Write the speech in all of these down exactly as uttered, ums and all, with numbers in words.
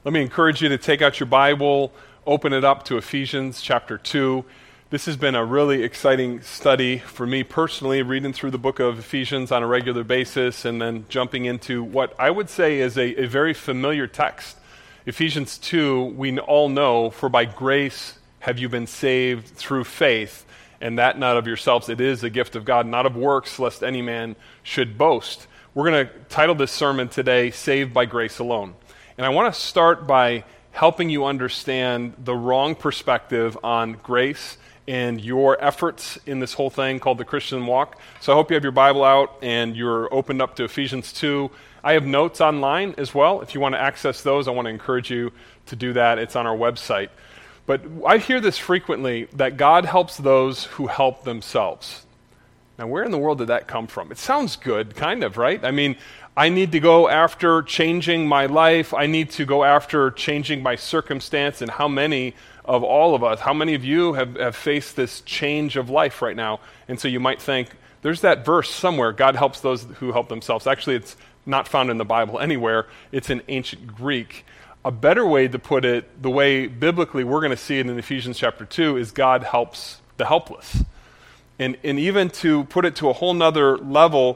Let me encourage you to take out your Bible, open it up to Ephesians chapter two. This has been a really exciting study for me personally, reading through the book of Ephesians on a regular basis and then jumping into what I would say is a, a very familiar text. Ephesians two, we all know, for by grace have you been saved through faith, and that not of yourselves. It is a gift of God, not of works, lest any man should boast. We're going to title this sermon today, Saved by Grace Alone. And I want to start by helping you understand the wrong perspective on grace and your efforts in this whole thing called the Christian walk. So I hope you have your Bible out and you're opened up to Ephesians two. I have notes online as well. If you want to access those, I want to encourage you to do that. It's on our website. But I hear this frequently, that God helps those who help themselves. Now, where in the world did that come from? It sounds good, kind of, right? I mean, I need to go after changing my life. I need to go after changing my circumstance. And how many of all of us, how many of you have, have faced this change of life right now? And so you might think, there's that verse somewhere, God helps those who help themselves. Actually, it's not found in the Bible anywhere. It's in ancient Greek. A better way to put it, the way biblically we're going to see it in Ephesians chapter two, is God helps the helpless. And, and even to put it to a whole nother level,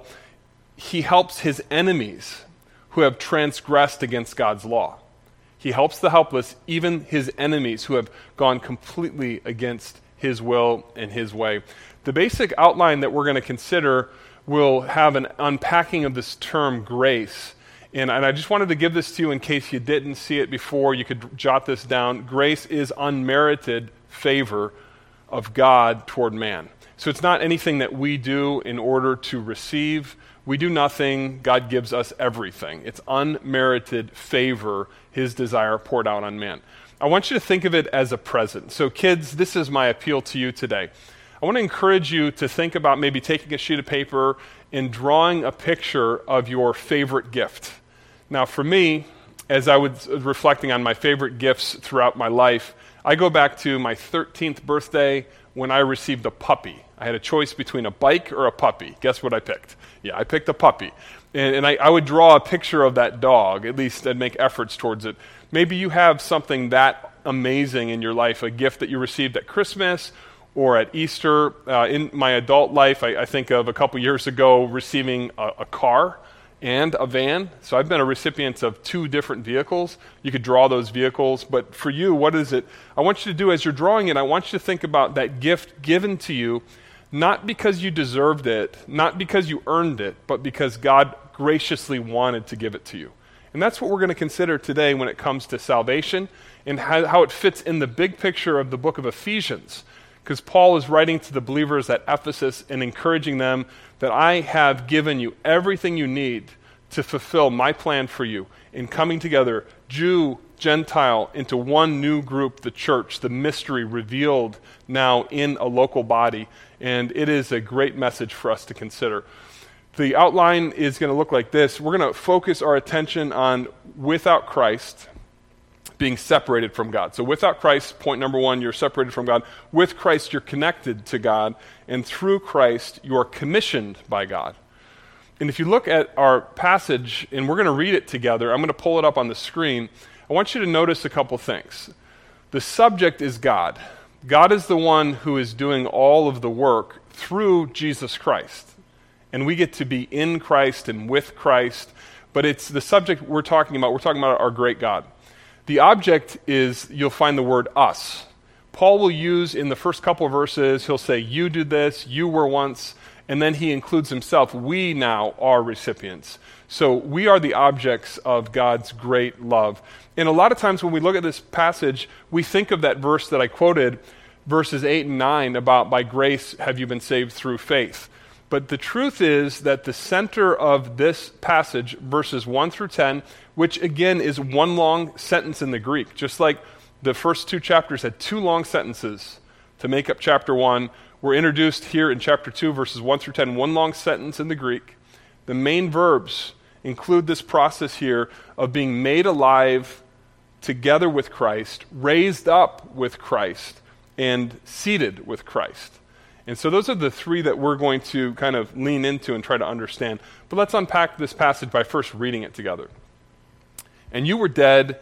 he helps his enemies who have transgressed against God's law. He helps the helpless, even his enemies who have gone completely against his will and his way. The basic outline that we're going to consider will have an unpacking of this term grace. And, and I just wanted to give this to you in case you didn't see it before. You could jot this down. Grace is unmerited favor of God toward man. So it's not anything that we do in order to receive. We do nothing. God gives us everything. It's unmerited favor, his desire poured out on man. I want you to think of it as a present. So kids, this is my appeal to you today. I want to encourage you to think about maybe taking a sheet of paper and drawing a picture of your favorite gift. Now for me, as I was reflecting on my favorite gifts throughout my life, I go back to my thirteenth birthday when I received a puppy. I had a choice between a bike or a puppy. Guess what I picked? Yeah, I picked a puppy. And, and I, I would draw a picture of that dog. At least I'd make efforts towards it. Maybe you have something that amazing in your life, a gift that you received at Christmas or at Easter. Uh, in my adult life, I, I think of a couple years ago receiving a, a car and a van. So I've been a recipient of two different vehicles. You could draw those vehicles, but for you, what is it? I want you to do as you're drawing it, I want you to think about that gift given to you, not because you deserved it, not because you earned it, but because God graciously wanted to give it to you. And that's what we're going to consider today when it comes to salvation and how, how it fits in the big picture of the book of Ephesians. Because Paul is writing to the believers at Ephesus and encouraging them that I have given you everything you need to fulfill my plan for you in coming together, Jew, Gentile, into one new group, the church, the mystery revealed now in a local body. And it is a great message for us to consider. The outline is going to look like this. We're going to focus our attention on without Christ, being separated from God. So without Christ, point number one, you're separated from God. With Christ, you're connected to God. And through Christ, you are commissioned by God. And if you look at our passage, and we're going to read it together, I'm going to pull it up on the screen. I want you to notice a couple things. The subject is God. God is the one who is doing all of the work through Jesus Christ. And we get to be in Christ and with Christ. But it's the subject we're talking about. We're talking about our great God. The object is, you'll find the word us. Paul will use in the first couple of verses, he'll say, you did this, you were once, and then he includes himself. We now are recipients. So we are the objects of God's great love. And a lot of times when we look at this passage, we think of that verse that I quoted, verses eight and nine, about by grace have you been saved through faith. But the truth is that the center of this passage, verses one through ten, which again is one long sentence in the Greek, just like the first two chapters had two long sentences to make up chapter one, we're introduced here in chapter two, verses one through ten, one long sentence in the Greek. The main verbs include this process here of being made alive together with Christ, raised up with Christ, and seated with Christ. And so those are the three that we're going to kind of lean into and try to understand. But let's unpack this passage by first reading it together. And you were dead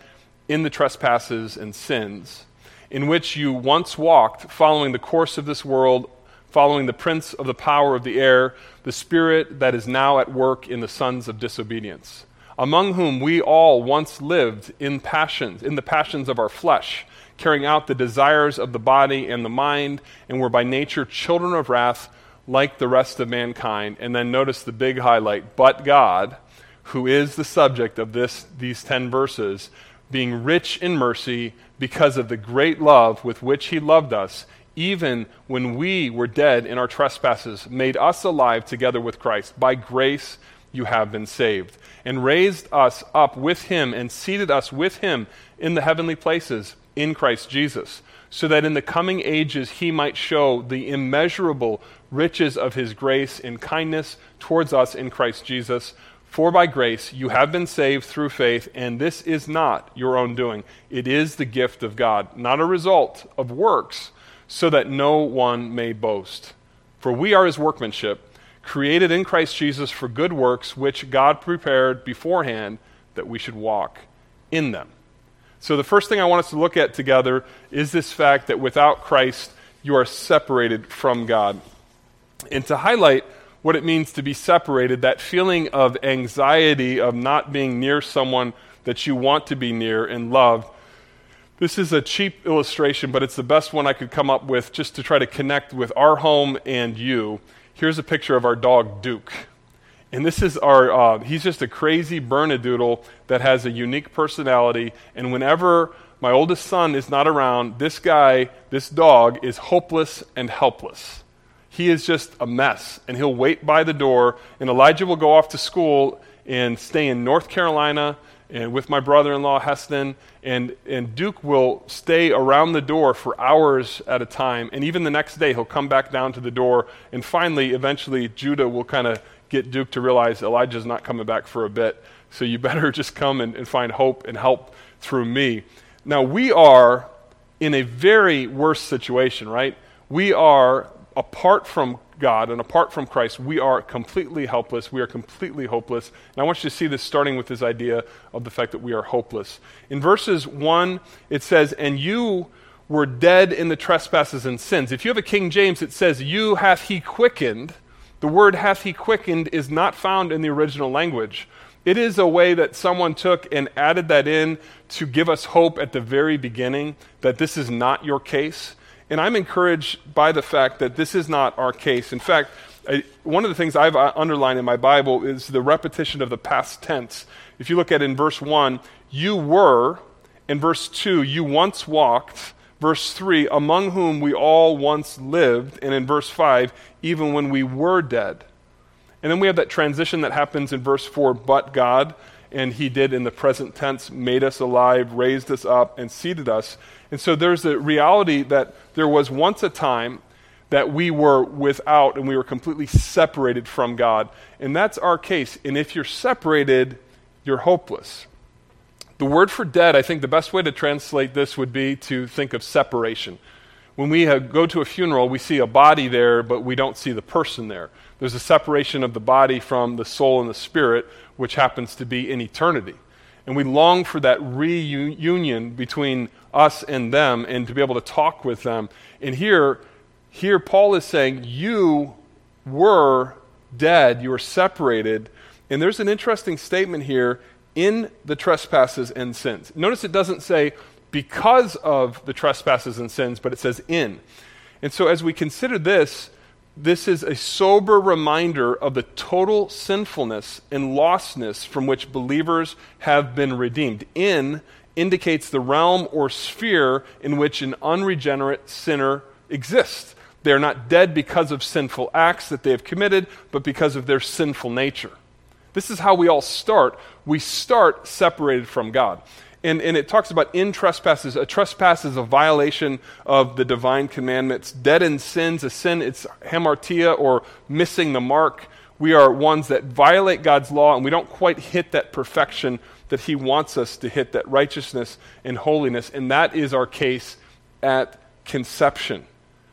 in the trespasses and sins, in which you once walked, following the course of this world, following the prince of the power of the air, the spirit that is now at work in the sons of disobedience, among whom we all once lived in passions, in the passions of our flesh, carrying out the desires of the body and the mind, and were by nature children of wrath like the rest of mankind. And then notice the big highlight, but God, who is the subject of this these ten verses, being rich in mercy because of the great love with which he loved us, even when we were dead in our trespasses, made us alive together with Christ. By grace you have been saved, and raised us up with him and seated us with him in the heavenly places in Christ Jesus, so that in the coming ages he might show the immeasurable riches of his grace and kindness towards us in Christ Jesus. For by grace you have been saved through faith, and this is not your own doing. It is the gift of God, not a result of works, so that no one may boast. For we are his workmanship, created in Christ Jesus for good works, which God prepared beforehand that we should walk in them. So the first thing I want us to look at together is this fact that without Christ, you are separated from God. And to highlight what it means to be separated, that feeling of anxiety of not being near someone that you want to be near and love, this is a cheap illustration, but it's the best one I could come up with just to try to connect with our home and you. Here's a picture of our dog, Duke. And this is our, uh, he's just a crazy Bernedoodle that has a unique personality. And whenever my oldest son is not around, this guy, this dog, is hopeless and helpless. He is just a mess. And he'll wait by the door. And Elijah will go off to school and stay in North Carolina and with my brother-in-law, Heston. And, and Duke will stay around the door for hours at a time. And even the next day, he'll come back down to the door. And finally, eventually, Judah will kind of get Duke to realize Elijah's not coming back for a bit, so you better just come and, and find hope and help through me. Now, we are in a very worse situation, right? We are, apart from God and apart from Christ, we are completely helpless. We are completely hopeless. And I want you to see this starting with this idea of the fact that we are hopeless. In verses one, it says, and you were dead in the trespasses and sins. If you have a King James, it says, you hath he quickened. The word hath he quickened is not found in the original language. It is a way that someone took and added that in to give us hope at the very beginning that this is not your case. And I'm encouraged by the fact that this is not our case. In fact, I, one of the things I've underlined in my Bible is the repetition of the past tense. If you look at in verse one, you were, in verse two, you once walked, verse three, among whom we all once lived, and in verse five, even when we were dead. And then we have that transition that happens in verse four, but God, and he did in the present tense, made us alive, raised us up, and seated us. And so there's a reality that there was once a time that we were without and we were completely separated from God. And that's our case. And if you're separated, you're hopeless. The word for dead, I think the best way to translate this would be to think of separation. When we have, go to a funeral, we see a body there, but we don't see the person there. There's a separation of the body from the soul and the spirit, which happens to be in eternity. And we long for that reunion between us and them and to be able to talk with them. And here, here Paul is saying, you were dead, you were separated. And there's an interesting statement here, in the trespasses and sins. Notice it doesn't say because of the trespasses and sins, but it says in. And so as we consider this, this is a sober reminder of the total sinfulness and lostness from which believers have been redeemed. In indicates the realm or sphere in which an unregenerate sinner exists. They are not dead because of sinful acts that they have committed, but because of their sinful nature. This is how we all start. We start separated from God. And, and it talks about in trespasses. A trespass is a violation of the divine commandments. Dead in sins, a sin, it's hamartia or missing the mark. We are ones that violate God's law and we don't quite hit that perfection that he wants us to hit, that righteousness and holiness. And that is our case at conception.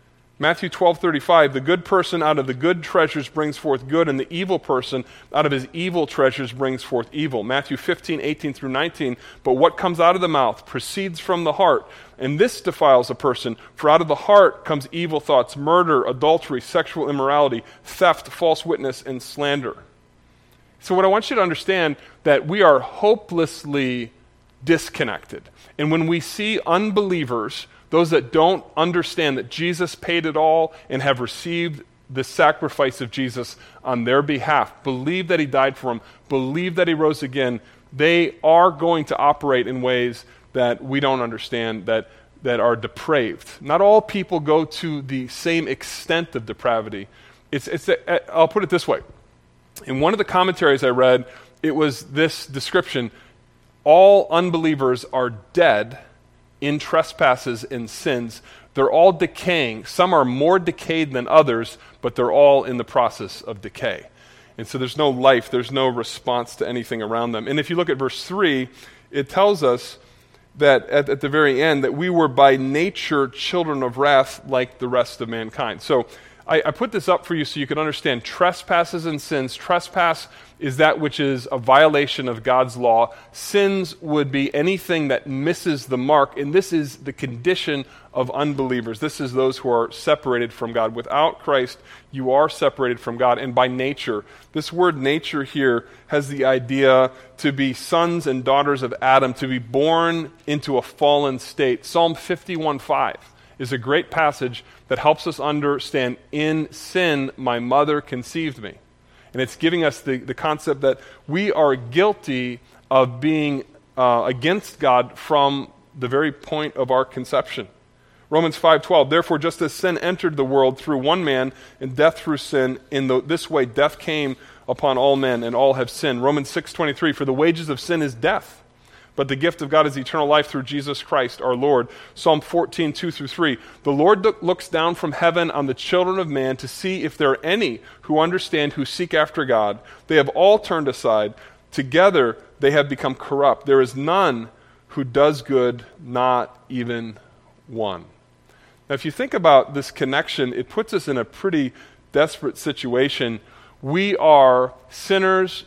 Matthew twelve thirty-five, the good person out of the good treasures brings forth good, and the evil person out of his evil treasures brings forth evil. Matthew fifteen eighteen through nineteen, but what comes out of the mouth proceeds from the heart, and this defiles a person. For out of the heart comes evil thoughts, murder, adultery, sexual immorality, theft, false witness, and slander. So what I want you to understand, that we are hopelessly disconnected. And when we see unbelievers, those that don't understand that Jesus paid it all and have received the sacrifice of Jesus on their behalf, believe that he died for them, believe that he rose again, they are going to operate in ways that we don't understand, that, that are depraved. Not all people go to the same extent of depravity. It's, it's a, I'll put it this way. In one of the commentaries I read, it was this description: all unbelievers are dead in trespasses and sins. They're all decaying. Some are more decayed than others, but they're all in the process of decay. And so there's no life, there's no response to anything around them. And if you look at verse three, it tells us that at, at the very end, that we were by nature children of wrath like the rest of mankind. So I, I put this up for you so you can understand trespasses and sins. Trespass is that which is a violation of God's law. Sins would be anything that misses the mark, and this is the condition of unbelievers. This is those who are separated from God. Without Christ, you are separated from God, and by nature. This word nature here has the idea to be sons and daughters of Adam, to be born into a fallen state. Psalm fifty-one five is a great passage that helps us understand, in sin my mother conceived me. And it's giving us the, the concept that we are guilty of being uh, against God from the very point of our conception. Romans five twelve, therefore just as sin entered the world through one man, and death through sin, in the, this way death came upon all men, and all have sinned. Romans six twenty-three, for the wages of sin is death, but the gift of God is eternal life through Jesus Christ our Lord. Psalm fourteen two through three, the Lord looks down from heaven on the children of man to see if there are any who understand, who seek after God. They have all turned aside. Together they have become corrupt. There is none who does good, not even one. Now, if you think about this connection, it puts us in a pretty desperate situation. We are sinners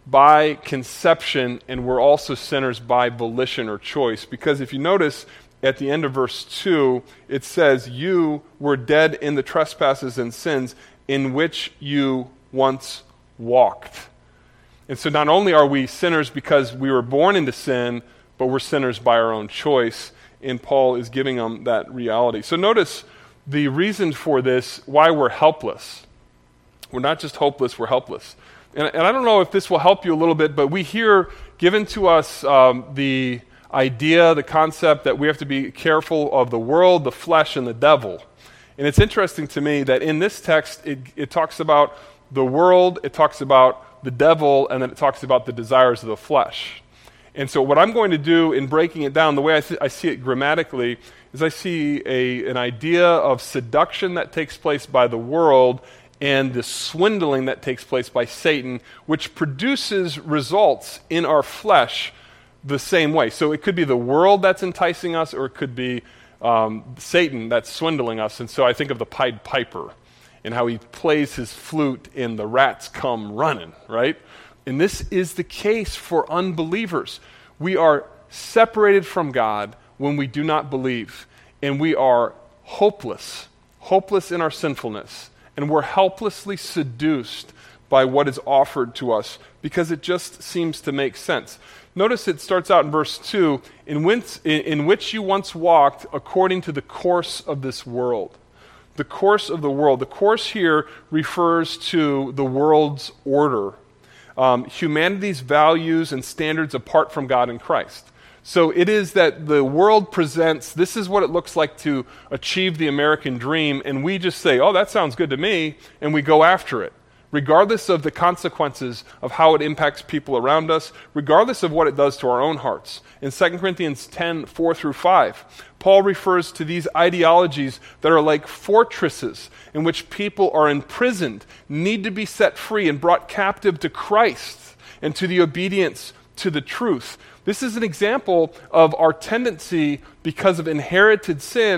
by conception, and we're also sinners by volition or choice. Because if you notice at the end of verse two, it says, you were dead in the trespasses and sins in which you once walked. And so not only are we sinners because we were born into sin, but we're sinners by our own choice. And Paul is giving them that reality. So notice the reason for this, why we're helpless. We're not just hopeless, we're helpless. And, and I don't know if this will help you a little bit, but we hear given to us um, the idea, the concept that we have to be careful of the world, the flesh, and the devil. And it's interesting to me that in this text, it, it talks about the world, it talks about the devil, and then it talks about the desires of the flesh. And so what I'm going to do in breaking it down, the way I, th- I see it grammatically, is I see a, an idea of seduction that takes place by the world and the swindling that takes place by Satan, which produces results in our flesh the same way. So it could be the world that's enticing us, or it could be um, Satan that's swindling us. And so I think of the Pied Piper and how he plays his flute and the rats come running, right? And this is the case for unbelievers. We are separated from God when we do not believe, and we are hopeless, hopeless in our sinfulness, and we're helplessly seduced by what is offered to us because it just seems to make sense. Notice it starts out in verse two, in which, in which you once walked according to the course of this world. The course of the world. The course here refers to the world's order. Um, humanity's values and standards apart from God and Christ. So it is that the world presents, this is what it looks like to achieve the American dream, and we just say, oh, that sounds good to me, and we go after it, regardless of the consequences of how it impacts people around us, regardless of what it does to our own hearts. In Second Corinthians ten, four through five, Paul refers to these ideologies that are like fortresses in which people are imprisoned, need to be set free and brought captive to Christ and to the obedience to the truth. This is an example of our tendency, because of inherited sin,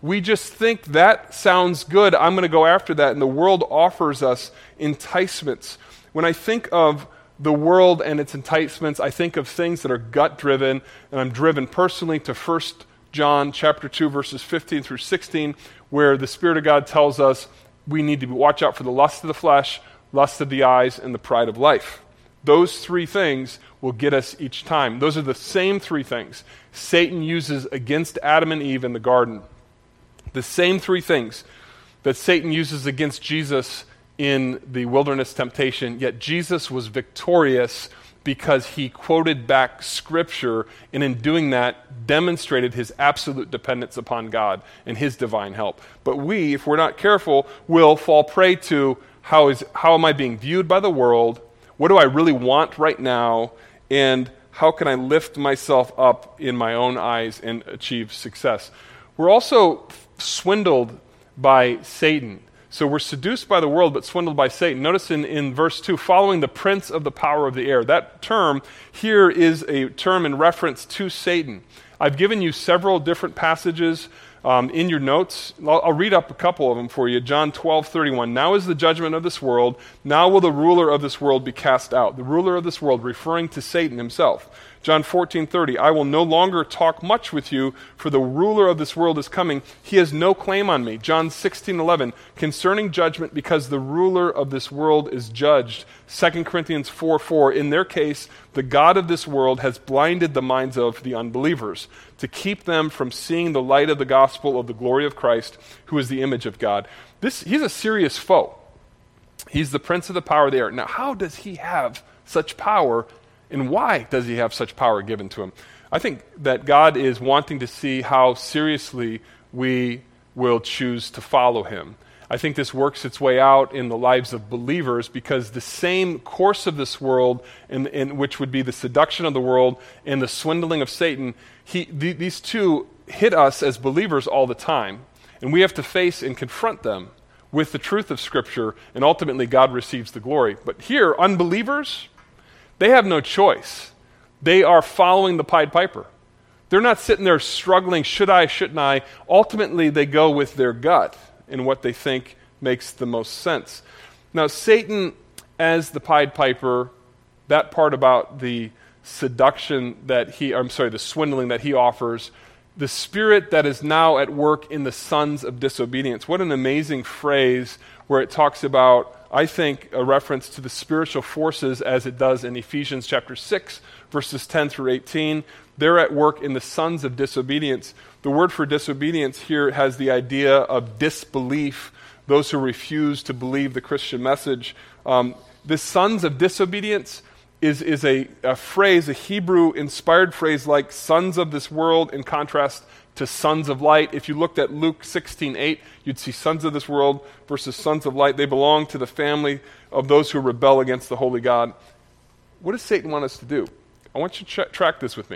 we just think that sounds good. I'm going to go after that. And the world offers us enticements. When I think of the world and its enticements, I think of things that are gut-driven, and I'm driven personally to First John chapter two, verses fifteen through sixteen, where the Spirit of God tells us we need to watch out for the lust of the flesh, lust of the eyes, and the pride of life. Those three things will get us each time. Those are the same three things Satan uses against Adam and Eve in the garden. The same three things that Satan uses against Jesus in the wilderness temptation, yet Jesus was victorious because he quoted back Scripture, and in doing that, demonstrated his absolute dependence upon God and his divine help. But we, if we're not careful, will fall prey to how is how am I being viewed by the world? What do I really want right now? And how can I lift myself up in my own eyes and achieve success? We're also swindled by Satan. So we're seduced by the world, but swindled by Satan. Notice in, in verse two, following the prince of the power of the air. That term here is a term in reference to Satan. I've given you several different passages um, in your notes. I'll, I'll read up a couple of them for you. John twelve thirty-one. Now is the judgment of this world. Now will the ruler of this world be cast out. The ruler of this world, referring to Satan himself. John fourteen thirty, I will no longer talk much with you, for the ruler of this world is coming. He has no claim on me. John sixteen eleven, concerning judgment, because the ruler of this world is judged. Second Corinthians four four, in their case, the God of this world has blinded the minds of the unbelievers, to keep them from seeing the light of the gospel of the glory of Christ, who is the image of God. This, he's a serious foe. He's the prince of the power of the air. Now, how does he have such power? And why does he have such power given to him? I think that God is wanting to see how seriously we will choose to follow him. I think this works its way out in the lives of believers because the same course of this world, in, in which would be the seduction of the world and the swindling of Satan, he, th- these two hit us as believers all the time. And we have to face and confront them with the truth of Scripture, and ultimately God receives the glory. But here, unbelievers, they have no choice. They are following the Pied Piper. They're not sitting there struggling, should I, shouldn't I? Ultimately, they go with their gut in what they think makes the most sense. Now, Satan, as the Pied Piper, that part about the seduction that he, I'm sorry, the swindling that he offers, the spirit that is now at work in the sons of disobedience. What an amazing phrase where it talks about, I think, a reference to the spiritual forces as it does in Ephesians chapter six, verses ten through eighteen. They're at work in the sons of disobedience. The word for disobedience here has the idea of disbelief, those who refuse to believe the Christian message. Um, the sons of disobedience is, is a, a phrase, a Hebrew-inspired phrase like sons of this world in contrast to sons of light. If you looked at Luke sixteen eight, you'd see sons of this world versus sons of light. They belong to the family of those who rebel against the holy God. What does Satan want us to do? I want you to tra- track this with me.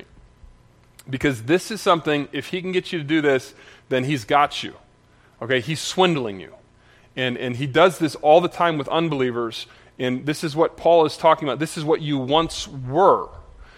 Because this is something, if he can get you to do this, then he's got you. Okay, he's swindling you. And, and he does this all the time with unbelievers. And this is what Paul is talking about. This is what you once were.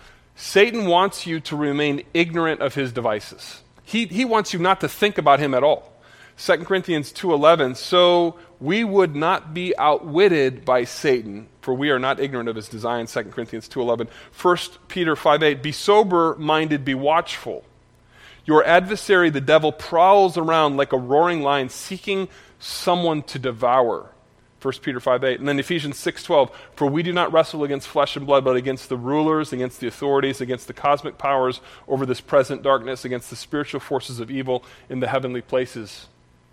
Satan wants you to remain ignorant of his devices. He, he wants you not to think about him at all. Second Corinthians two eleven, so we would not be outwitted by Satan, for we are not ignorant of his design. Second Corinthians two eleven. First Peter five eight, be sober-minded, be watchful. Your adversary, the devil, prowls around like a roaring lion, seeking someone to devour. First Peter five eight. And then Ephesians six twelve, for we do not wrestle against flesh and blood, but against the rulers, against the authorities, against the cosmic powers over this present darkness, against the spiritual forces of evil in the heavenly places.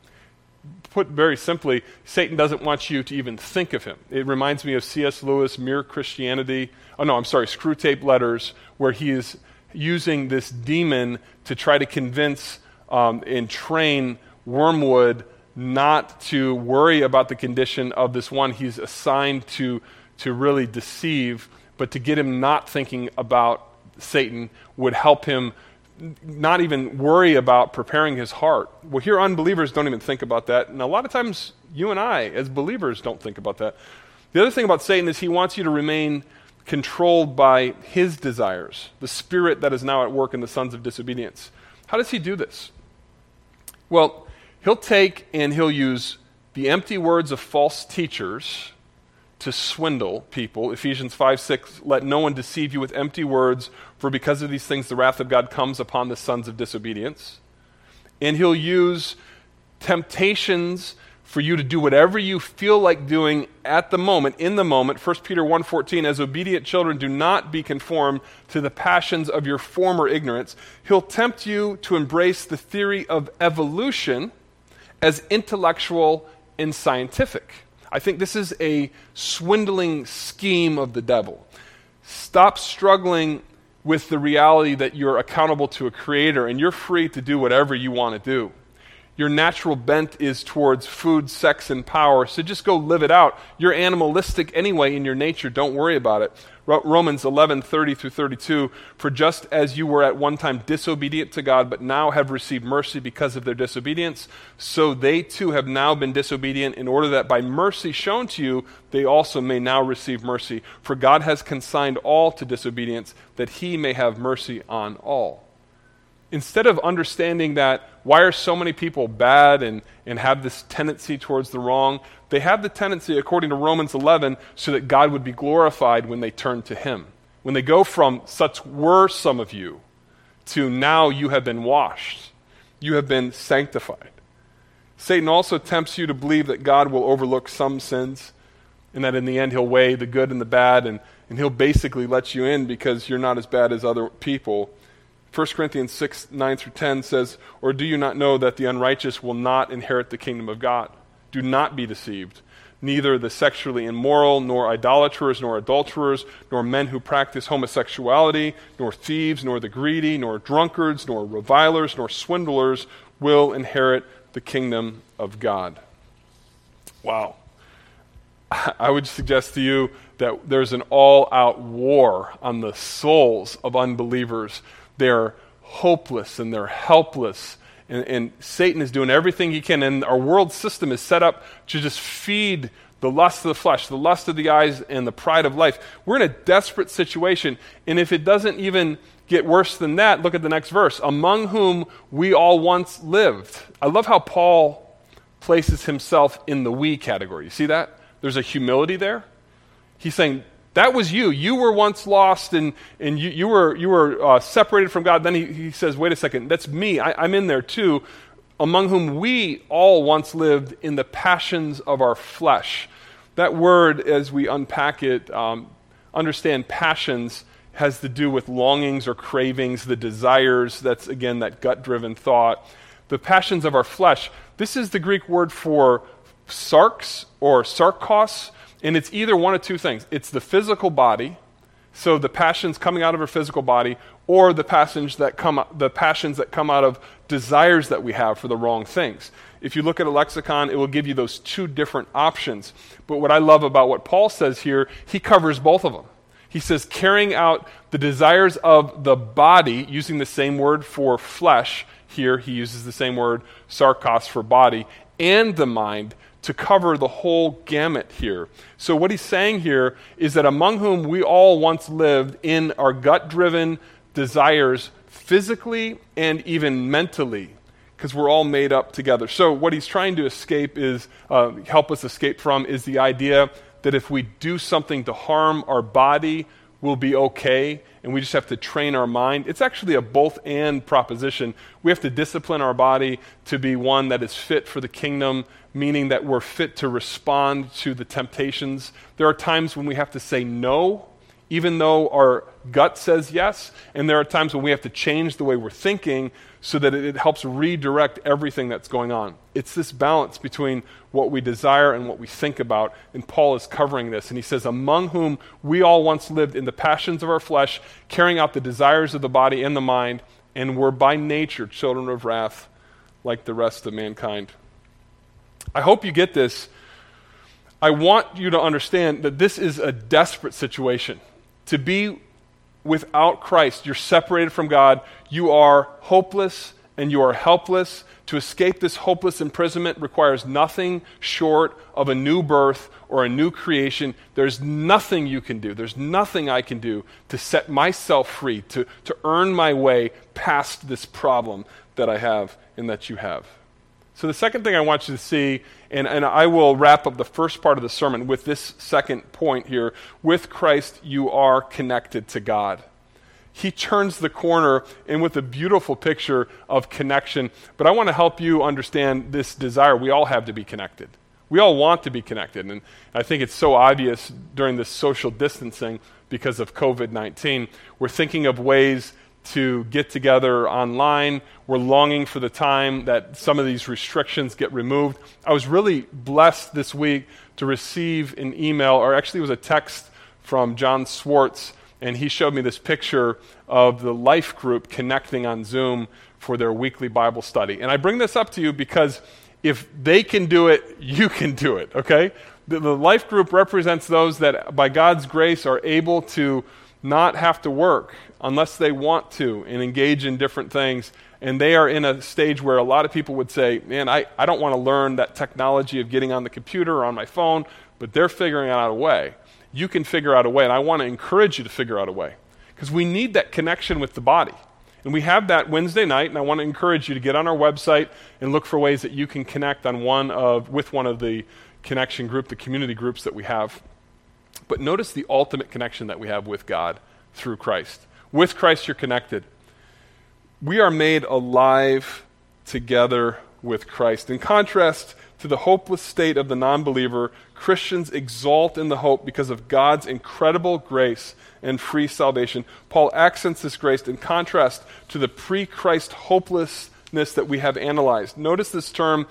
Put very simply, Satan doesn't want you to even think of him. It reminds me of C S Lewis' Mere Christianity. Oh no, I'm sorry, Screwtape Letters, where he is using this demon to try to convince um, and train Wormwood not to worry about the condition of this one he's assigned to, to really deceive, but to get him not thinking about Satan would help him not even worry about preparing his heart. Well, here unbelievers don't even think about that. And a lot of times you and I, as believers, don't think about that. The other thing about Satan is he wants you to remain controlled by his desires, the spirit that is now at work in the sons of disobedience. How does he do this? Well, he'll take and he'll use the empty words of false teachers to swindle people. Ephesians five six, let no one deceive you with empty words, for because of these things the wrath of God comes upon the sons of disobedience. And he'll use temptations for you to do whatever you feel like doing at the moment, in the moment. First Peter one fourteen, as obedient children, do not be conformed to the passions of your former ignorance. He'll tempt you to embrace the theory of evolution as intellectual and scientific. I think this is a swindling scheme of the devil. Stop struggling with the reality that you're accountable to a creator and you're free to do whatever you want to do. Your natural bent is towards food, sex, and power, so just go live it out. You're animalistic anyway in your nature. Don't worry about it. Romans eleven thirty through thirty-two, for just as you were at one time disobedient to God, but now have received mercy because of their disobedience, so they too have now been disobedient, in order that by mercy shown to you, they also may now receive mercy. For God has consigned all to disobedience, that he may have mercy on all. Instead of understanding that, why are so many people bad and, and have this tendency towards the wrong? They have the tendency, according to Romans eleven, so that God would be glorified when they turn to him. When they go from such were some of you to now you have been washed, you have been sanctified. Satan also tempts you to believe that God will overlook some sins and that in the end he'll weigh the good and the bad and, and he'll basically let you in because you're not as bad as other people. First Corinthians six, nine through ten says, or do you not know that the unrighteous will not inherit the kingdom of God? Do not be deceived. Neither the sexually immoral, nor idolaters, nor adulterers, nor men who practice homosexuality, nor thieves, nor the greedy, nor drunkards, nor revilers, nor swindlers will inherit the kingdom of God. Wow. I would suggest to you that there's an all-out war on the souls of unbelievers. They're hopeless and they're helpless, and, and Satan is doing everything he can, and our world system is set up to just feed the lust of the flesh, the lust of the eyes, and the pride of life. We're in a desperate situation, and if it doesn't even get worse than that, look at the next verse. Among whom we all once lived. I love how Paul places himself in the we category. You see that? There's a humility there. He's saying, that was you. You were once lost and, and you, you were, you were uh, separated from God. Then he, he says, wait a second, that's me. I, I'm in there too. Among whom we all once lived in the passions of our flesh. That word, as we unpack it, um, understand passions has to do with longings or cravings, the desires. That's, again, that gut-driven thought. The passions of our flesh. This is the Greek word for sarx or sarkos. And it's either one of two things. It's the physical body, so the passions coming out of our physical body, or the passions that come the passions that come out of desires that we have for the wrong things. If you look at a lexicon, it will give you those two different options. But what I love about what Paul says here, he covers both of them. He says carrying out the desires of the body, using the same word for flesh. Here he uses the same word, sarkos, for body, and the mind, to cover the whole gamut here. So what he's saying here is that among whom we all once lived in our gut-driven desires, physically and even mentally, because we're all made up together. So what he's trying to escape is, uh, help us escape from, is the idea that if we do something to harm our body, we'll be okay, and we just have to train our mind. It's actually a both-and proposition. We have to discipline our body to be one that is fit for the kingdom, meaning that we're fit to respond to the temptations. There are times when we have to say no, even though our gut says yes, and there are times when we have to change the way we're thinking so that it, it helps redirect everything that's going on. It's this balance between what we desire and what we think about, and Paul is covering this, and he says, among whom we all once lived in the passions of our flesh, carrying out the desires of the body and the mind, and were by nature children of wrath like the rest of mankind. I hope you get this. I want you to understand that this is a desperate situation. To be without Christ, you're separated from God, you are hopeless and you are helpless. To escape this hopeless imprisonment requires nothing short of a new birth or a new creation. There's nothing you can do, there's nothing I can do to set myself free, to, to earn my way past this problem that I have and that you have. So the second thing I want you to see, and, and I will wrap up the first part of the sermon with this second point here. With Christ, you are connected to God. He turns the corner and with a beautiful picture of connection. But I want to help you understand this desire we all have to be connected. We all want to be connected. And I think it's so obvious during this social distancing because of covid nineteen. We're thinking of ways to get together online. We're longing for the time that some of these restrictions get removed. I was really blessed this week to receive an email, or actually it was a text from John Swartz, and he showed me this picture of the life group connecting on Zoom for their weekly Bible study. And I bring this up to you because if they can do it, you can do it, okay? The, the life group represents those that by God's grace are able to not have to work unless they want to and engage in different things. And they are in a stage where a lot of people would say, man, I, I don't want to learn that technology of getting on the computer or on my phone, but they're figuring out a way. You can figure out a way, and I want to encourage you to figure out a way because we need that connection with the body. And we have that Wednesday night, and I want to encourage you to get on our website and look for ways that you can connect on one of with one of the connection group, the community groups that we have. But notice the ultimate connection that we have with God through Christ. With Christ, you're connected. We are made alive together with Christ. In contrast to the hopeless state of the non-believer, Christians exalt in the hope because of God's incredible grace and free salvation. Paul accents this grace in contrast to the pre-Christ hopelessness that we have analyzed. Notice this term,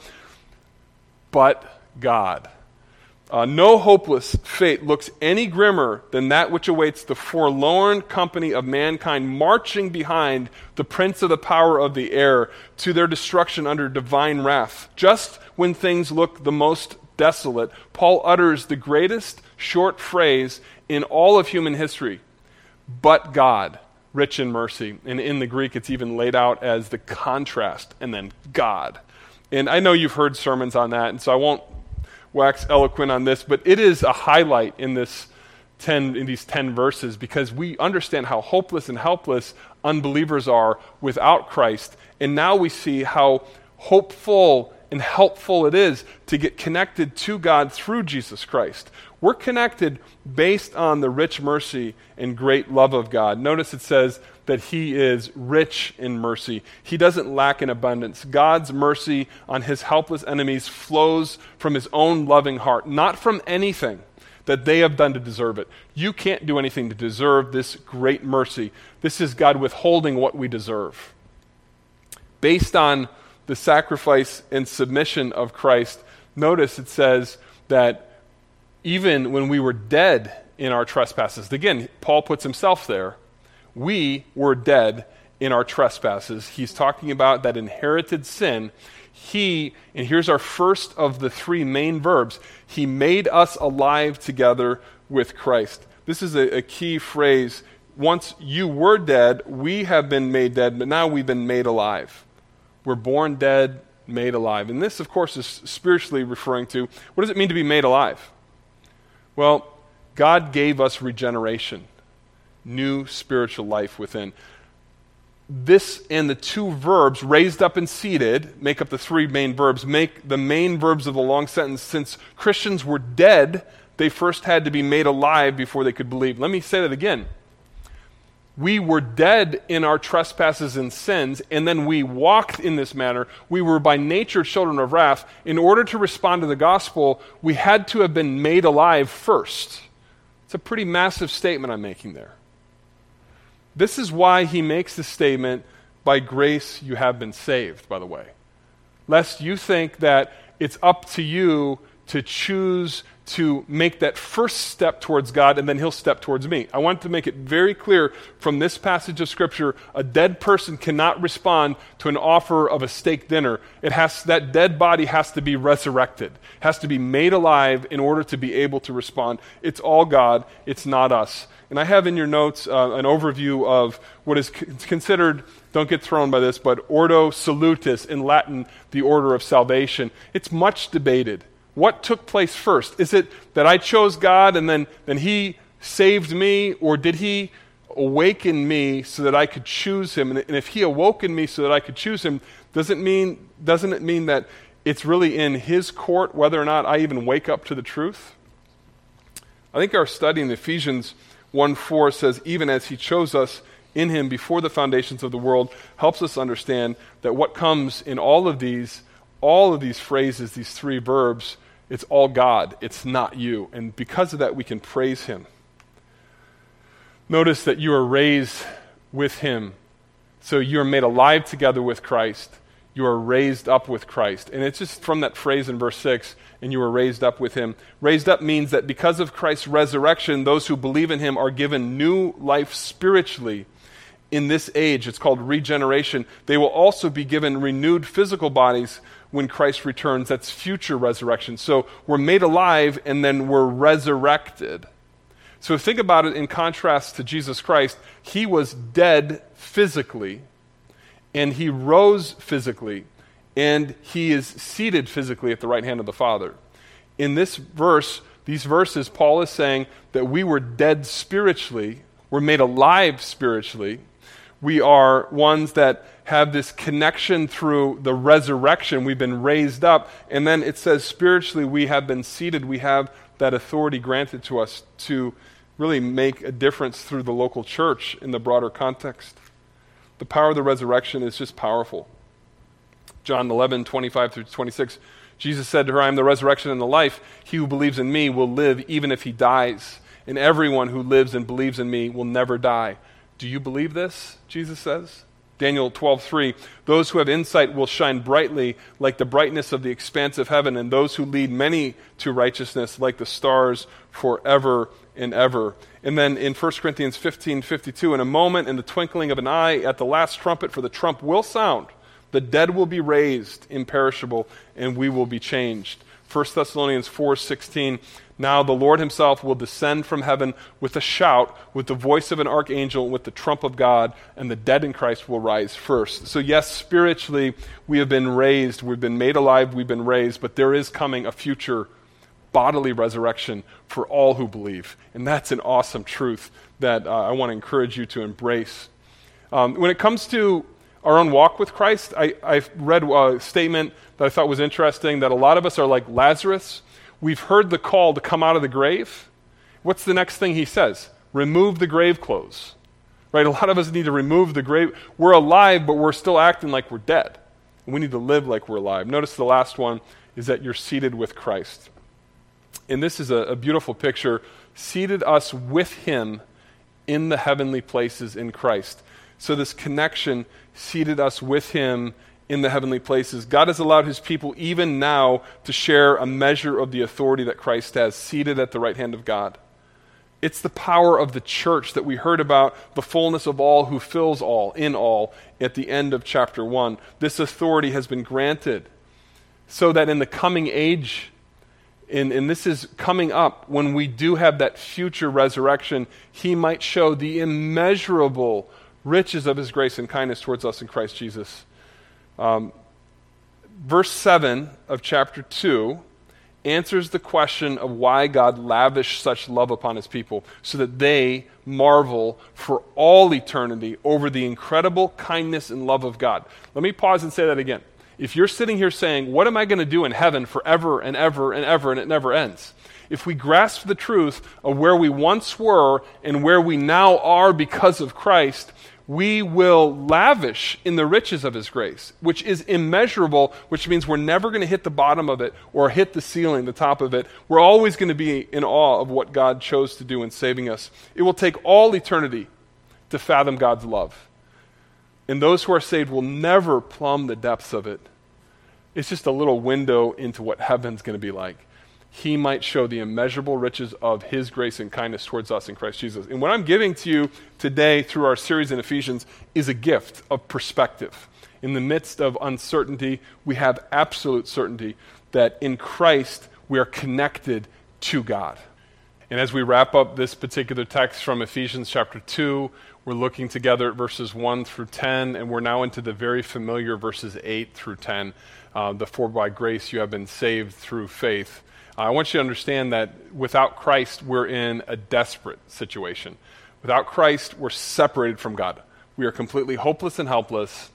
but God. Uh, no hopeless fate looks any grimmer than that which awaits the forlorn company of mankind marching behind the prince of the power of the air to their destruction under divine wrath. Just when things look the most desolate, Paul utters the greatest short phrase in all of human history, but God, rich in mercy. And in the Greek, it's even laid out as the contrast, and then God. And I know you've heard sermons on that, and so I won't wax eloquent on this, but it is a highlight in this ten in these ten verses because we understand how hopeless and helpless unbelievers are without Christ, and now we see how hopeful and helpful it is to get connected to God through Jesus Christ. We're connected based on the rich mercy and great love of God. Notice it says that he is rich in mercy. He doesn't lack in abundance. God's mercy on his helpless enemies flows from his own loving heart, not from anything that they have done to deserve it. You can't do anything to deserve this great mercy. This is God withholding what we deserve. Based on the sacrifice and submission of Christ, notice it says that even when we were dead in our trespasses, again, Paul puts himself there, we were dead in our trespasses. He's talking about that inherited sin. He, and here's our first of the three main verbs, he made us alive together with Christ. This is a, a key phrase. Once you were dead, we have been made dead, but now we've been made alive. We're born dead, made alive. And this, of course, is spiritually referring to, what does it mean to be made alive? Well, God gave us regeneration, new spiritual life within. This and the two verbs, raised up and seated, make up the three main verbs, make the main verbs of the long sentence. Since Christians were dead, they first had to be made alive before they could believe. Let me say that again. We were dead in our trespasses and sins, and then we walked in this manner. We were by nature children of wrath. In order to respond to the gospel, we had to have been made alive first. It's a pretty massive statement I'm making there. This is why he makes the statement, by grace you have been saved, by the way. Lest you think that it's up to you to choose to make that first step towards God and then he'll step towards me. I want to make it very clear from this passage of Scripture, a dead person cannot respond to an offer of a steak dinner. It has, that dead body has to be resurrected, has to be made alive in order to be able to respond. It's all God, it's not us. And I have in your notes uh, an overview of what is c- considered, don't get thrown by this, but Ordo Salutis, in Latin, the order of salvation. It's much debated. What took place first? Is it that I chose God and then, then he saved me, or did he awaken me so that I could choose him? And if he awoken me so that I could choose him, doesn't mean doesn't it mean that it's really in his court whether or not I even wake up to the truth. I think our study in Ephesians one four says, even as he chose us in him before the foundations of the world, helps us understand that what comes in all of these, all of these phrases, these three verbs, it's all God. It's not you. And because of that, we can praise him. Notice that you are raised with him. So you are made alive together with Christ. You are raised up with Christ. And it's just from that phrase in verse six, and you were raised up with him. Raised up means that because of Christ's resurrection, those who believe in him are given new life spiritually in this age. It's called regeneration. They will also be given renewed physical bodies when Christ returns. That's future resurrection. So we're made alive and then we're resurrected. So think about it in contrast to Jesus Christ. He was dead physically, and he rose physically, and he is seated physically at the right hand of the Father. In this verse, these verses, Paul is saying that we were dead spiritually, we're made alive spiritually. We are ones that have this connection through the resurrection. We've been raised up, and then it says spiritually we have been seated. We have that authority granted to us to really make a difference through the local church in the broader context. The power of the resurrection is just powerful. John eleven, twenty-five through twenty-six, Jesus said to her, I am the resurrection and the life. He who believes in me will live even if he dies. And everyone who lives and believes in me will never die. Do you believe this? Jesus says. Daniel twelve three, those who have insight will shine brightly like the brightness of the expanse of heaven, and those who lead many to righteousness like the stars forever and ever. And then in First Corinthians fifteen fifty-two, in a moment, in the twinkling of an eye, at the last trumpet, for the trump will sound, the dead will be raised imperishable, and we will be changed. First Thessalonians four sixteen, now the Lord himself will descend from heaven with a shout, with the voice of an archangel, with the trump of God, and the dead in Christ will rise first. So yes, spiritually, we have been raised, we've been made alive, we've been raised, but there is coming a future bodily resurrection for all who believe. And that's an awesome truth that uh, I want to encourage you to embrace. Um, when it comes to our own walk with Christ, I, I've read a statement that I thought was interesting, that a lot of us are like Lazarus. We've heard the call to come out of the grave. What's the next thing he says? Remove the grave clothes. Right? A lot of us need to remove the grave. We're alive, but we're still acting like we're dead. We need to live like we're alive. Notice the last one is that you're seated with Christ. And this is a, a beautiful picture. Seated us with him in the heavenly places in Christ. So this connection seated us with him in the heavenly places. God has allowed his people even now to share a measure of the authority that Christ has, seated at the right hand of God. It's the power of the church that we heard about, the fullness of all who fills all, in all, at the end of chapter one. This authority has been granted so that in the coming age, and, and this is coming up, when we do have that future resurrection, he might show the immeasurable riches of his grace and kindness towards us in Christ Jesus. Um, verse seven of chapter two answers the question of why God lavished such love upon his people, so that they marvel for all eternity over the incredible kindness and love of God. Let me pause and say that again. If you're sitting here saying, what am I going to do in heaven forever and ever and ever, and it never ends? If we grasp the truth of where we once were and where we now are because of Christ, we will lavish in the riches of his grace, which is immeasurable, which means we're never going to hit the bottom of it or hit the ceiling, the top of it. We're always going to be in awe of what God chose to do in saving us. It will take all eternity to fathom God's love. And those who are saved will never plumb the depths of it. It's just a little window into what heaven's going to be like. He might show the immeasurable riches of his grace and kindness towards us in Christ Jesus. And what I'm giving to you today through our series in Ephesians is a gift of perspective. In the midst of uncertainty, we have absolute certainty that in Christ we are connected to God. And as we wrap up this particular text from Ephesians chapter two, we're looking together at verses one through ten, and we're now into the very familiar verses eight through ten. Uh, the for by grace you have been saved through faith. Uh, I want you to understand that without Christ, we're in a desperate situation. Without Christ, we're separated from God. We are completely hopeless and helpless,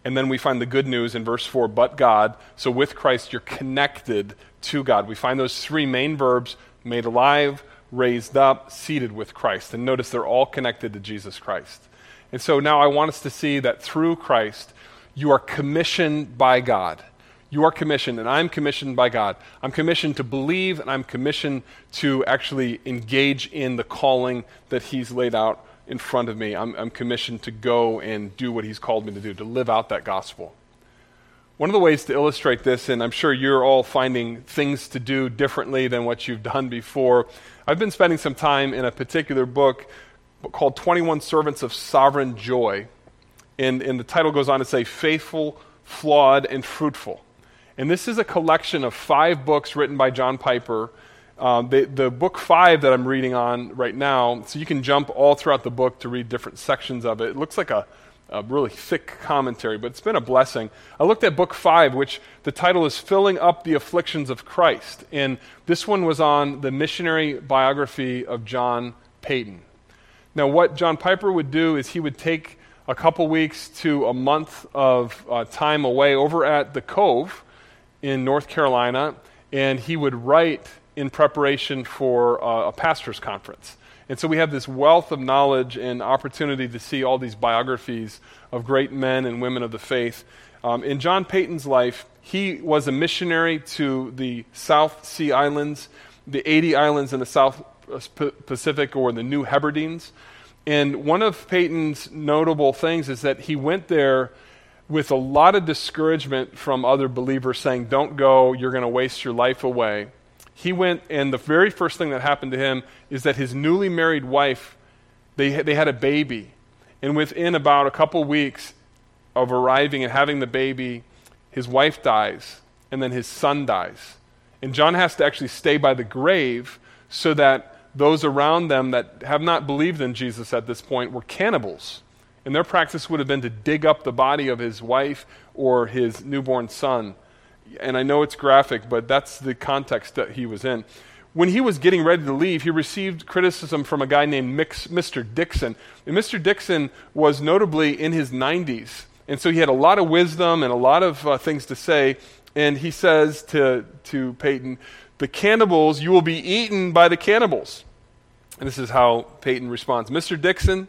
And then we find the good news in verse four, but God. So with Christ, you're connected to God. We find those three main verbs, made alive, raised up, seated with Christ. And notice they're all connected to Jesus Christ. And so now I want us to see that through Christ, you are commissioned by God. You are commissioned, and I'm commissioned by God. I'm commissioned to believe, and I'm commissioned to actually engage in the calling that he's laid out in front of me. I'm, I'm commissioned to go and do what he's called me to do, to live out that gospel. One of the ways to illustrate this, and I'm sure you're all finding things to do differently than what you've done before, I've been spending some time in a particular book called twenty-one Servants of Sovereign Joy, and, and the title goes on to say, Faithful, Flawed, and Fruitful. And this is a collection of five books written by John Piper. Um, the, the book five that I'm reading on right now, so you can jump all throughout the book to read different sections of it. It looks like a, a really thick commentary, but it's been a blessing. I looked at book five, which the title is Filling Up the Afflictions of Christ. And this one was on the missionary biography of John Paton. Now, what John Piper would do is he would take a couple weeks to a month of uh, time away over at the Cove in North Carolina, and he would write in preparation for uh, a pastor's conference. And so we have this wealth of knowledge and opportunity to see all these biographies of great men and women of the faith. Um, in John Paton's life, he was a missionary to the South Sea Islands, the eighty islands in the South Pacific, or the New Hebrides. And one of Paton's notable things is that he went there with a lot of discouragement from other believers saying, don't go, you're going to waste your life away. He went, and the very first thing that happened to him is that his newly married wife, they, they had a baby. And within about a couple weeks of arriving and having the baby, his wife dies, and then his son dies. And John has to actually stay by the grave so that those around them that have not believed in Jesus at this point were cannibals. And their practice would have been to dig up the body of his wife or his newborn son. And I know it's graphic, but that's the context that he was in. When he was getting ready to leave, he received criticism from a guy named Mister Dixon. And Mister Dixon was notably in his nineties. And so he had a lot of wisdom and a lot of uh, things to say. And he says to, to Paton, the cannibals, you will be eaten by the cannibals. And this is how Paton responds. Mister Dixon,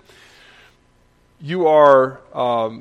you are um,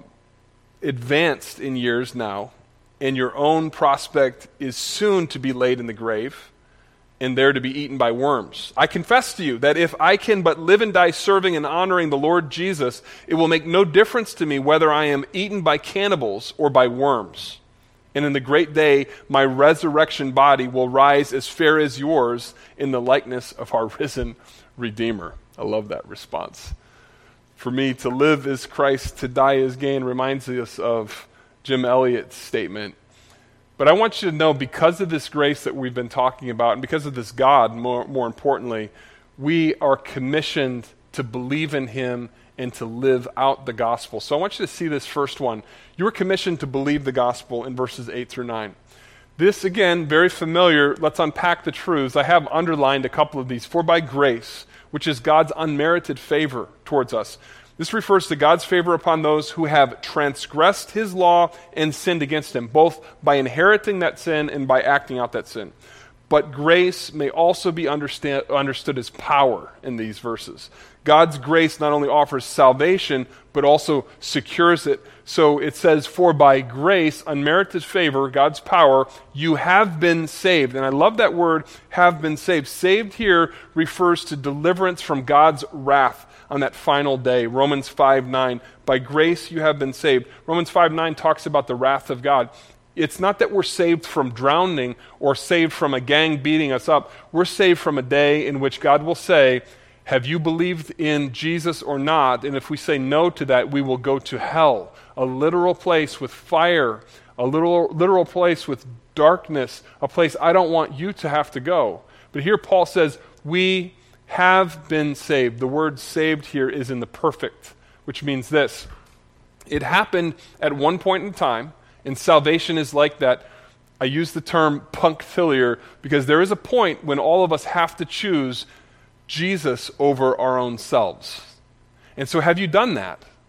advanced in years now, and your own prospect is soon to be laid in the grave, and there to be eaten by worms. I confess to you that if I can but live and die serving and honoring the Lord Jesus, it will make no difference to me whether I am eaten by cannibals or by worms. And in the great day, my resurrection body will rise as fair as yours in the likeness of our risen Redeemer. I love that response. For me, to live is Christ, to die is gain, reminds us of Jim Elliot's statement. But I want you to know, because of this grace that we've been talking about, and because of this God, more, more importantly, we are commissioned to believe in him and to live out the gospel. So I want you to see this first one. You are commissioned to believe the gospel in verses eight through nine. This, again, very familiar. Let's unpack the truths. I have underlined a couple of these. For by grace, which is God's unmerited favor towards us. This refers to God's favor upon those who have transgressed his law and sinned against him, both by inheriting that sin and by acting out that sin. But grace may also be understand, understood as power in these verses. God's grace not only offers salvation, but also secures it. So it says, for by grace, unmerited favor, God's power, you have been saved. And I love that word, have been saved. Saved here refers to deliverance from God's wrath on that final day. Romans five nine, by grace you have been saved. Romans five nine talks about the wrath of God. It's not that we're saved from drowning or saved from a gang beating us up. We're saved from a day in which God will say, have you believed in Jesus or not? And if we say no to that, we will go to hell, a literal place with fire, a literal, literal place with darkness, a place I don't want you to have to go. But here Paul says, we have been saved. The word saved here is in the perfect, which means this. It happened at one point in time, and salvation is like that. I use the term punctiliar because there is a point when all of us have to choose Jesus over our own selves. And so have you done that?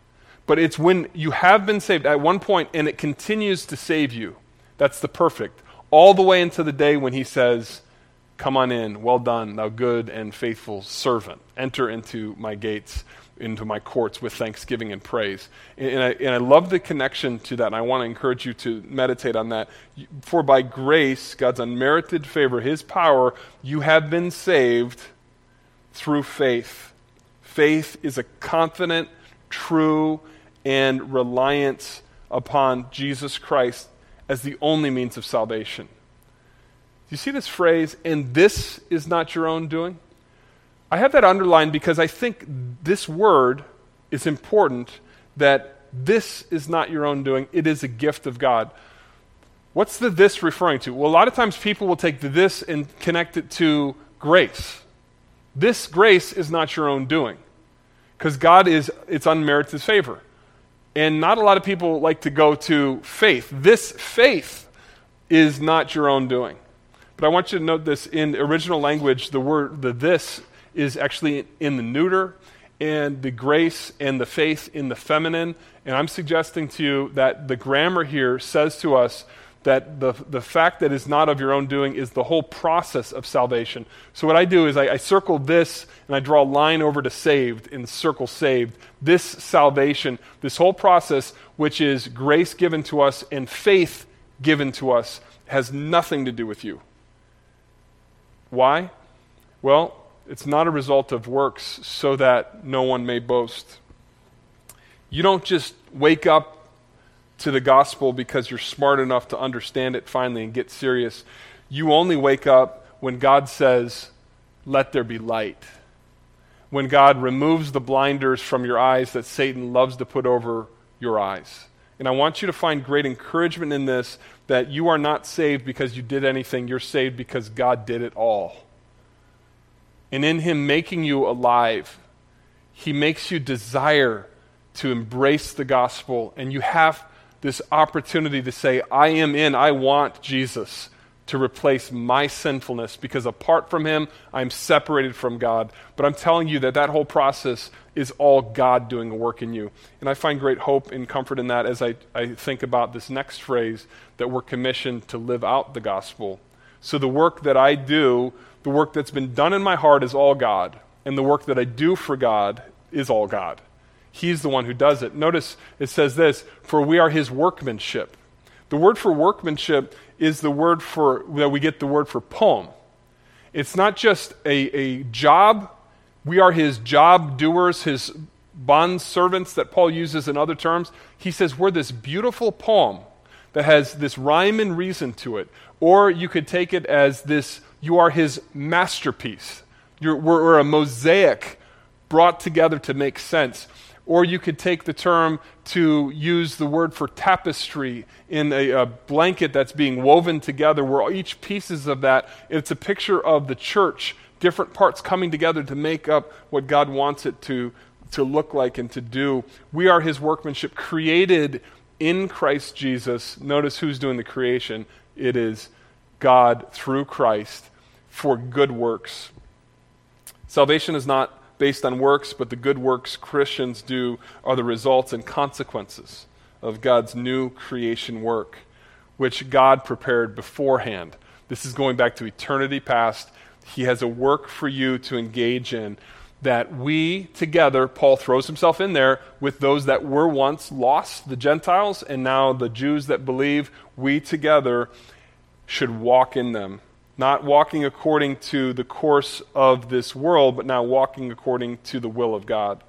But it's when you have been saved at one point and it continues to save you. That's the perfect. All the way into the day when he says, come on in, well done, thou good and faithful servant. Enter into my gates, into my courts with thanksgiving and praise. And, and, I, and I love the connection to that, and I want to encourage you to meditate on that. For by grace, God's unmerited favor, his power, you have been saved through faith. Faith is a confident, true, and reliance upon Jesus Christ as the only means of salvation. Do you see this phrase, and this is not your own doing? I have that underlined because I think this word is important, that this is not your own doing. It is a gift of God. What's the this referring to? Well, a lot of times people will take the this and connect it to grace. This grace is not your own doing because God is, it's unmerited favor. And not a lot of people like to go to faith. This faith is not your own doing. But I want you to note this, in original language, the word, the this, is actually in the neuter, and the grace and the faith in the feminine. And I'm suggesting to you that the grammar here says to us that the, the fact that it's not of your own doing is the whole process of salvation. So what I do is I, I circle this, and I draw a line over to saved, and circle saved. This salvation, this whole process, which is grace given to us and faith given to us, has nothing to do with you. Why? Well, it's not a result of works so that no one may boast. You don't just wake up to the gospel because you're smart enough to understand it finally and get serious. You only wake up when God says, let there be light. When God removes the blinders from your eyes that Satan loves to put over your eyes. And I want you to find great encouragement in this, that you are not saved because you did anything. You're saved because God did it all. And in him making you alive, he makes you desire to embrace the gospel. And you have this opportunity to say, I am in, I want Jesus to replace my sinfulness, because apart from him, I'm separated from God. But I'm telling you that that whole process is all God doing a work in you. And I find great hope and comfort in that as I, I think about this next phrase, that we're commissioned to live out the gospel. So the work that I do, the work that's been done in my heart is all God. And the work that I do for God is all God. He's the one who does it. Notice it says this, for we are his workmanship. The word for workmanship is the word for, that we get the word for poem. It's not just a, a job. We are his job doers, his bond servants that Paul uses in other terms. He says we're this beautiful poem that has this rhyme and reason to it. Or you could take it as this, you are his masterpiece. You're, we're, we're a mosaic brought together to make sense. Or you could take the term to use the word for tapestry in a, a blanket that's being woven together, where each pieces of that, it's a picture of the church, different parts coming together to make up what God wants it to, to look like and to do. We are his workmanship, created in Christ Jesus. Notice who's doing the creation. It is God through Christ for good works. Salvation is not based on works, but the good works Christians do are the results and consequences of God's new creation work, which God prepared beforehand. This is going back to eternity past. He has a work for you to engage in that we together, Paul throws himself in there, with those that were once lost, the Gentiles, and now the Jews that believe, we together should walk in them. Not walking according to the course of this world, but now walking according to the will of God.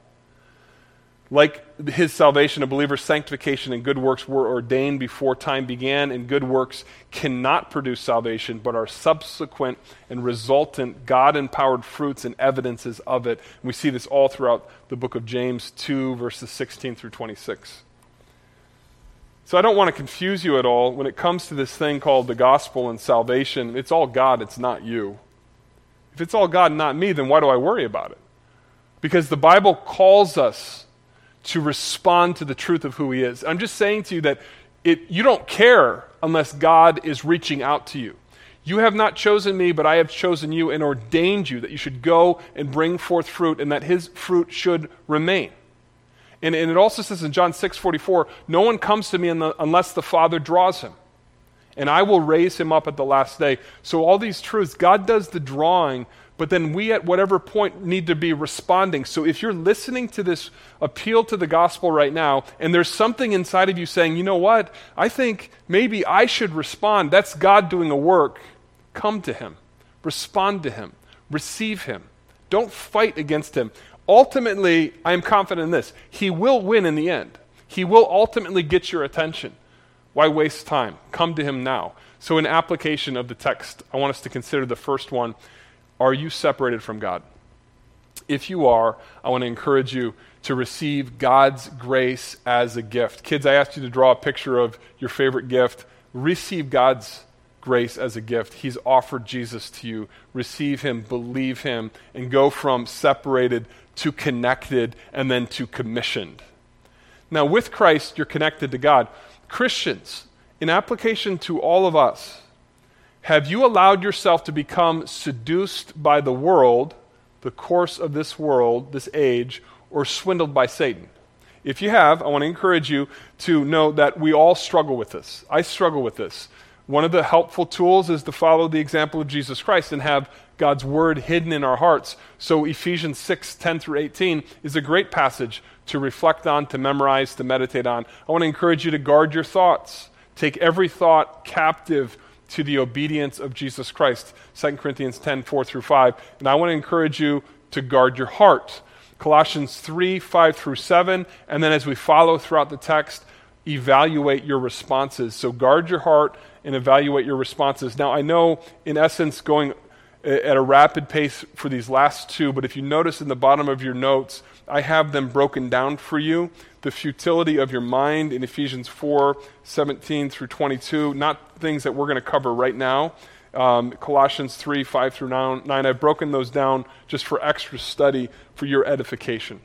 Like his salvation, a believer's sanctification and good works were ordained before time began, and good works cannot produce salvation, but are subsequent and resultant God-empowered fruits and evidences of it. And we see this all throughout the book of James two, verses sixteen through twenty-six. So I don't want to confuse you at all. When it comes to this thing called the gospel and salvation, it's all God, it's not you. If it's all God, not me, then why do I worry about it? Because the Bible calls us to respond to the truth of who he is. I'm just saying to you that it, you don't care unless God is reaching out to you. You have not chosen me, but I have chosen you and ordained you that you should go and bring forth fruit, and that his fruit should remain. And, and it also says in John six forty-four, no one comes to me in the, unless the Father draws him. And I will raise him up at the last day. So all these truths, God does the drawing, but then we at whatever point need to be responding. So if you're listening to this appeal to the gospel right now, and there's something inside of you saying, you know what, I think maybe I should respond. That's God doing a work. Come to him. Respond to him. Receive him. Don't fight against him. Ultimately, I am confident in this. He will win in the end. He will ultimately get your attention. Why waste time? Come to him now. So in application of the text, I want us to consider the first one. Are you separated from God? If you are, I want to encourage you to receive God's grace as a gift. Kids, I asked you to draw a picture of your favorite gift. Receive God's grace as a gift. He's offered Jesus to you. Receive him, believe him, and go from separated to connected and then to commissioned. Now, with Christ, you're connected to God. Christians, in application to all of us, have you allowed yourself to become seduced by the world, the course of this world, this age, or swindled by Satan? If you have, I want to encourage you to know that we all struggle with this. I struggle with this. One of the helpful tools is to follow the example of Jesus Christ and have God's word hidden in our hearts. So Ephesians six, ten through eighteen is a great passage to reflect on, to memorize, to meditate on. I want to encourage you to guard your thoughts. Take every thought captive to the obedience of Jesus Christ. Second Corinthians ten, four through five. And I want to encourage you to guard your heart. Colossians three, five through seven. And then as we follow throughout the text, evaluate your responses. So guard your heart and evaluate your responses. Now, I know, in essence, going at a rapid pace for these last two, but if you notice in the bottom of your notes, I have them broken down for you. The futility of your mind in Ephesians four, seventeen through twenty-two, not things that we're going to cover right now. Um, Colossians three, five through nine, I've broken those down just for extra study for your edification.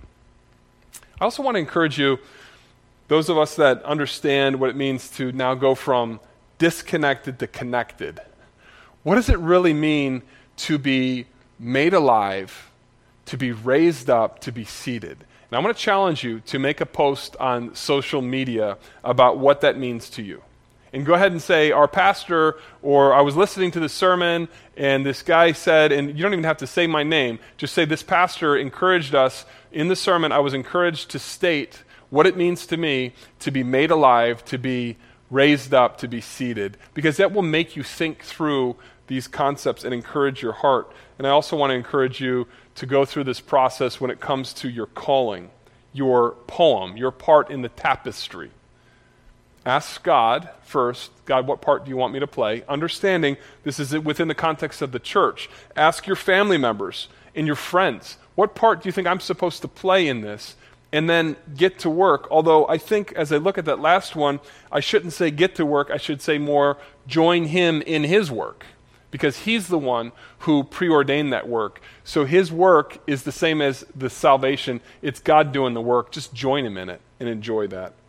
I also want to encourage you, those of us that understand what it means to now go from disconnected to connected. What does it really mean to be made alive, to be raised up, to be seated? And I'm going to challenge you to make a post on social media about what that means to you. And go ahead and say, our pastor, or I was listening to the sermon, and this guy said, and you don't even have to say my name, just say, this pastor encouraged us in the sermon. I was encouraged to state what it means to me to be made alive, to be raised up, to be seated, because that will make you think through these concepts and encourage your heart. And I also want to encourage you to go through this process when it comes to your calling, your poem, your part in the tapestry. Ask God first, God, what part do you want me to play? Understanding this is within the context of the church. Ask your family members and your friends, what part do you think I'm supposed to play in this? And then get to work. Although I think as I look at that last one, I shouldn't say get to work. I should say more join him in his work, because he's the one who preordained that work. So his work is the same as the salvation. It's God doing the work. Just join him in it and enjoy that.